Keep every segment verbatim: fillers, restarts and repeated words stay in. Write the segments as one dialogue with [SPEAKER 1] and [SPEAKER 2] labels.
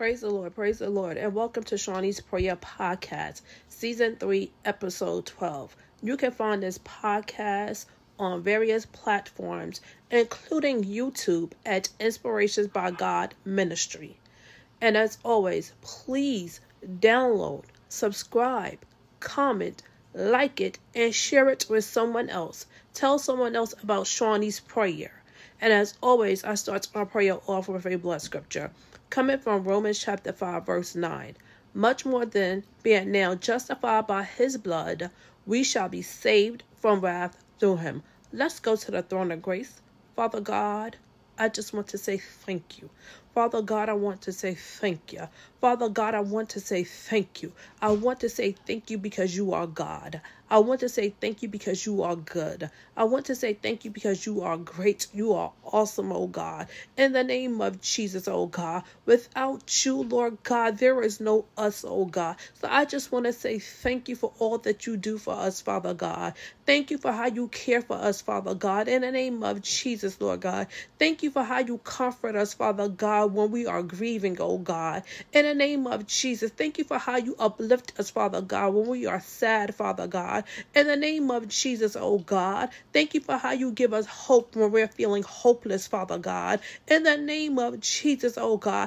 [SPEAKER 1] Praise the Lord, praise the Lord, and welcome to Shawnee's Prayer Podcast, Season three, Episode twelve. You can find this podcast on various platforms, including YouTube at Inspirations by God Ministry. And as always, please download, subscribe, comment, like it, and share it with someone else. Tell someone else about Shawnee's Prayer. And as always, I start our prayer off with a blood scripture, coming from Romans chapter five, verse nine. Much more than being now justified by his blood, we shall be saved from wrath through him. Let's go to the throne of grace. Father God, I just want to say thank you. Father God, I want to say thank you. Father God, I want to say thank you. I want to say thank you because you are God. I want to say thank you because you are good. I want to say thank you because you are great. You are awesome, oh God. In the name of Jesus, oh God. Without you, Lord God, there is no us, oh God. So I just want to say thank you for all that you do for us, Father God. Thank you for how you care for us, Father God. In the name of Jesus, Lord God. Thank you for how you comfort us, Father God, when we are grieving, oh God. In the name of Jesus, thank you for how you uplift us, Father God, when we are sad, Father God. In the name of Jesus, oh God, thank you for how you give us hope when we're feeling hopeless, Father God. In the name of Jesus, oh God,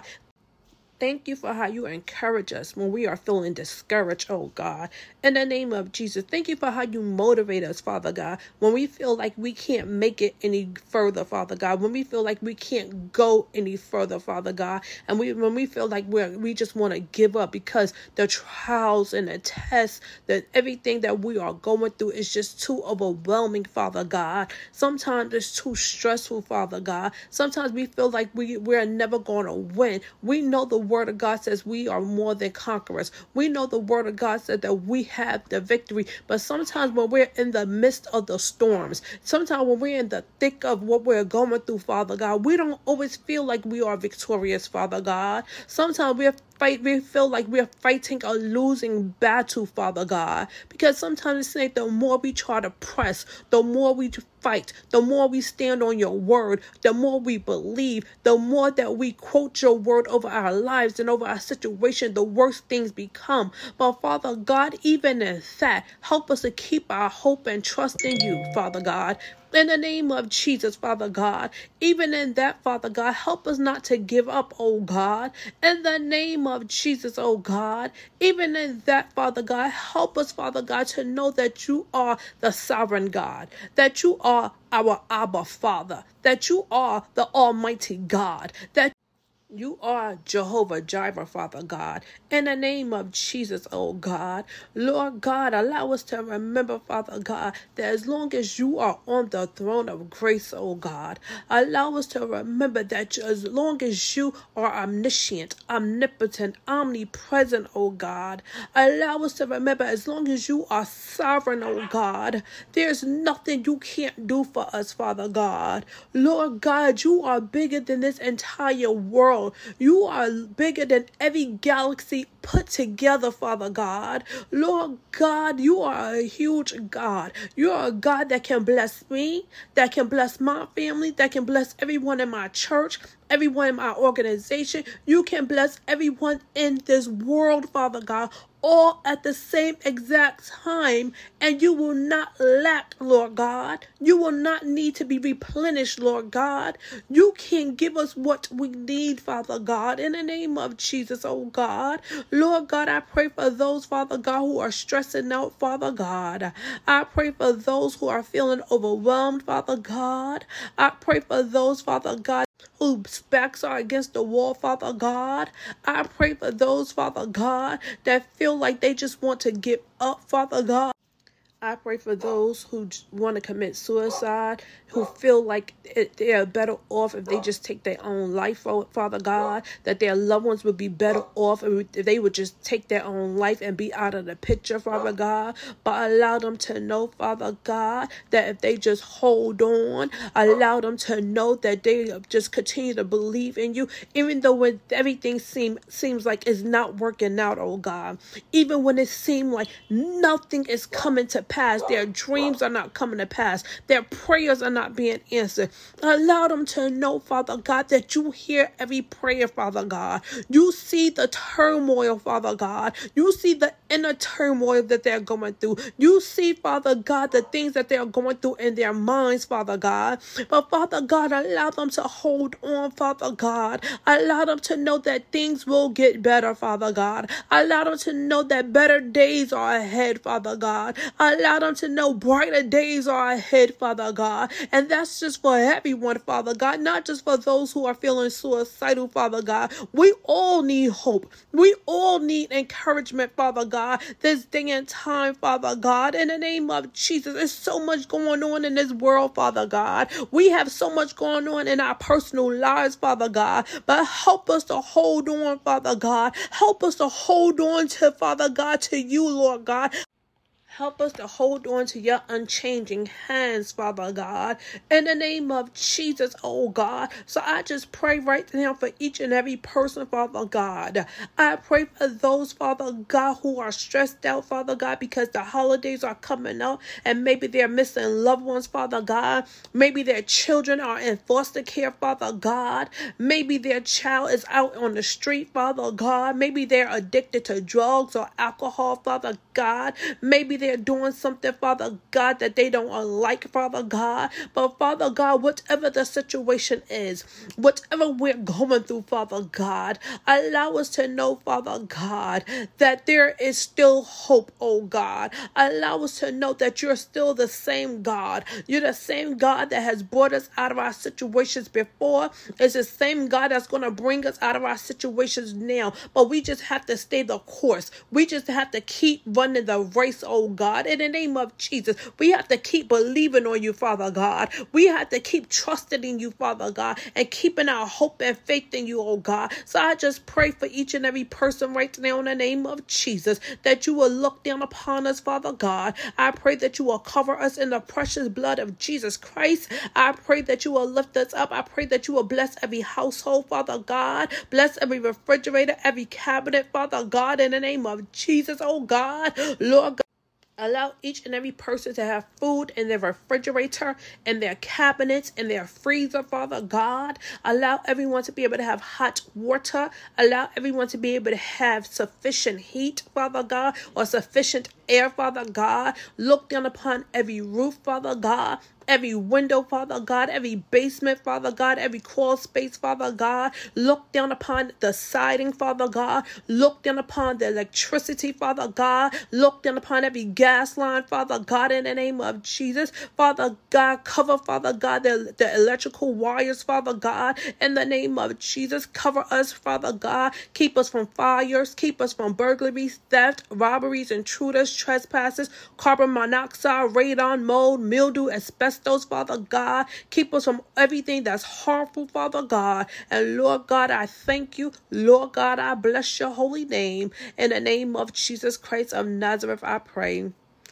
[SPEAKER 1] thank you for how you encourage us when we are feeling discouraged, oh God. In the name of Jesus, thank you for how you motivate us, Father God, when we feel like we can't make it any further, Father God, when we feel like we can't go any further, Father God, and we when we feel like we're we just want to give up because the trials and the tests, that everything that we are going through is just too overwhelming, Father God. Sometimes it's too stressful, Father God. Sometimes we feel like we, we're never going to win. We know the Word of God says we are more than conquerors. We know the Word of God said that we have the victory. But sometimes when we're in the midst of the storms, sometimes when we're in the thick of what we're going through, Father God, we don't always feel like we are victorious, Father God. Sometimes we're fight we feel like we're fighting a losing battle, Father God, because sometimes it's like the more we try to press, the more we fight, the more we stand on your word, the more we believe, the more that we quote your word over our lives and over our situation, the worse things become. But Father God, even in that, help us to keep our hope and trust in you, Father God. In the name of Jesus, Father God, even in that, Father God, help us not to give up, oh God. In the name of Jesus, oh God, even in that, Father God, help us, Father God, to know that you are the sovereign God, that you are our Abba Father, that you are the Almighty God, that you are Jehovah Jireh, Father God. In the name of Jesus, oh God. Lord God, allow us to remember, Father God, that as long as you are on the throne of grace, oh God, allow us to remember that as long as you are omniscient, omnipotent, omnipresent, oh God, allow us to remember as long as you are sovereign, oh God, there's nothing you can't do for us, Father God. Lord God, you are bigger than this entire world. You are bigger than every galaxy put together, Father God. Lord God, you are a huge God. You are a God that can bless me, that can bless my family, that can bless everyone in my church, everyone in my organization. You can bless everyone in this world, Father God, all at the same exact time, and you will not lack, Lord God. You will not need to be replenished, Lord God. You can give us what we need, Father God, in the name of Jesus, oh God. Lord God, I pray for those, Father God, who are stressing out, Father God. I pray for those who are feeling overwhelmed, Father God. I pray for those, Father God, whose backs are against the wall, Father God. I pray for those, Father God, that feel like they just want to give up, Father God. I pray for those who want to commit suicide, who feel like it, they are better off if they just take their own life, Father God, that their loved ones would be better off if they would just take their own life and be out of the picture, Father God. But allow them to know, Father God, that if they just hold on, allow them to know that they just continue to believe in you, even though when everything seem, seems like it's not working out, oh God. Even when it seems like nothing is coming to pass, pass. Their dreams are not coming to pass. Their prayers are not being answered. Allow them to know, Father God, that you hear every prayer, Father God. You see the turmoil, Father God. You see the inner turmoil that they're going through. You see, Father God, the things that they're going through in their minds, Father God. But Father God, allow them to hold on, Father God. Allow them to know that things will get better, Father God. Allow them to know that better days are ahead, Father God. Allow them to know brighter days are ahead, Father God. And that's just for everyone, Father God, not just for those who are feeling suicidal, Father God. We all need hope. We all need encouragement, Father God, this day and time, Father God. In the name of Jesus, there's so much going on in this world, Father God. We have so much going on in our personal lives, Father God. But help us to hold on, Father God. Help us to hold on to, Father God, to you, Lord God. Help us to hold on to your unchanging hands, Father God, in the name of Jesus, oh God. So I just pray right now for each and every person, Father God. I pray for those, Father God, who are stressed out, Father God, because the holidays are coming up and maybe they're missing loved ones, Father God. Maybe their children are in foster care, Father God. Maybe their child is out on the street, Father God. Maybe they're addicted to drugs or alcohol, Father God. Maybe they're doing something, Father God, that they don't like, Father God. But Father God, whatever the situation is, whatever we're going through, Father God, allow us to know, Father God, that there is still hope, oh God. Allow us to know that you're still the same God. You're the same God that has brought us out of our situations before. It's the same God that's going to bring us out of our situations now. But we just have to stay the course. We just have to keep running the race, oh God, in the name of Jesus. We have to keep believing on you, Father God. We have to keep trusting in you, Father God, and keeping our hope and faith in you, oh God. So I just pray for each and every person right now in the name of Jesus, that you will look down upon us, Father God. I pray that you will cover us in the precious blood of Jesus Christ. I pray that you will lift us up. I pray that you will bless every household, Father God. Bless every refrigerator, every cabinet, Father God, in the name of Jesus, oh God. Lord God, allow each and every person to have food in their refrigerator, in their cabinets, in their freezer, Father God. Allow everyone to be able to have hot water. Allow everyone to be able to have sufficient heat, Father God, or sufficient air, Father God. Look down upon every roof, Father God. Every window, Father God, every basement, Father God, every crawl space, Father God. Look down upon the siding, Father God. Look down upon the electricity, Father God. Look down upon every gas line, Father God, in the name of Jesus. Father God, cover, Father God, the, the electrical wires, Father God, in the name of Jesus. Cover us, Father God. Keep us from fires. Keep us from burglaries, theft, robberies, intruders, trespasses, carbon monoxide, radon, mold, mildew, asbestos, those, Father God. Keep us from everything that's harmful, Father God. And Lord God, I thank you. Lord God, I bless your holy name. In the name of Jesus Christ of Nazareth, I pray.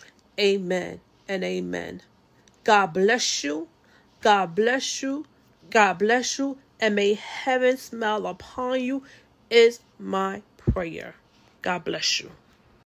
[SPEAKER 1] Amen and amen. God bless you. God bless you. God bless you. And may heaven smile upon you is my prayer. God bless you.